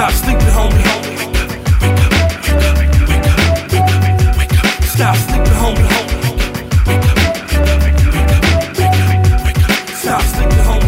Stop sleeping, homie. Stop sleeping, homie. Stop sleeping, homie.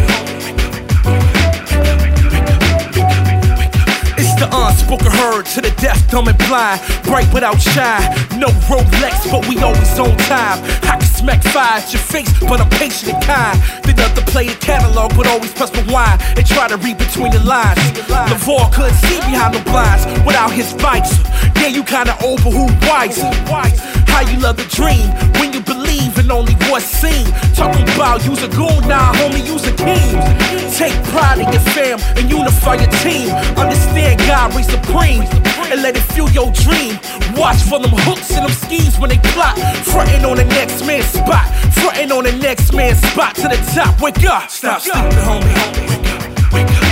It's the unspoken herd to the deaf, dumb and blind. Bright without shine. No Rolex, but we always on time. I can smack fire at your face, but I'm patient and kind. They love to play a catalog, but always press rewind and try to read between the lines. LaVar couldn't see behind the blinds without his visor. Yeah, you kinda old, but who wiser? How you love the dream when you believe in only what's seen. Talking about you's a goon, nah, homie, you's a king. Take pride in your fam and unify your team. Understand God reigns supreme and let it fuel your dream. Watch for them hooks and them schemes when they plot. Frontin' on the next man's spot. Frontin' on the next man's spot to the top. Wake up. Stop sleeping, homie. Wake up.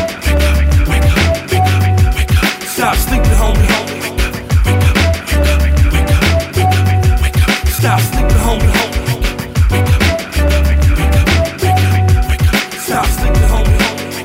Stop sleeping, homie. Stop sleeping, homie. Stop sleeping, homie.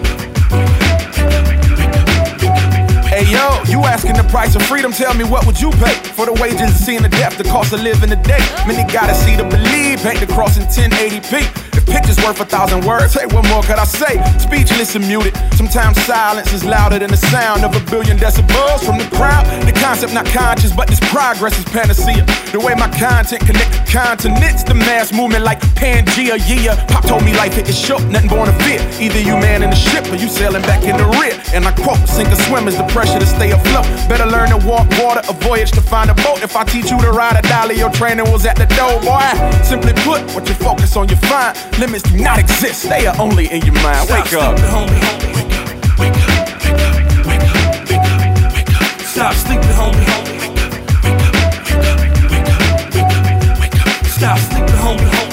Hey yo, you asking the price of freedom, tell me what would you pay for the wages of seeing the death, the cost of living today. Many gotta see to believe, paint the cross in 1080p. If pictures worth 1,000 words, hey, what more could I say? Speechless and muted, sometimes silence is louder than the sound of 1 billion decibels from the crowd. The concept not conscious, but this progress is panacea. The way my content connect the continents, the mass movement like Pangea, yeah. Pop told me life is short, nothing born to fear. Either you man in the ship or you sailing back in the rear. And I quote, sink or swim is the pressure to stay afloat. Better learn to walk water, a voyage to find a boat. If I teach you to ride a dolly, your training was at the door, boy. Simply put, what you focus on, you find. Limits do not exist, they are only in your mind. Wake up. Stop sleeping, homie. Stop sleeping, homie.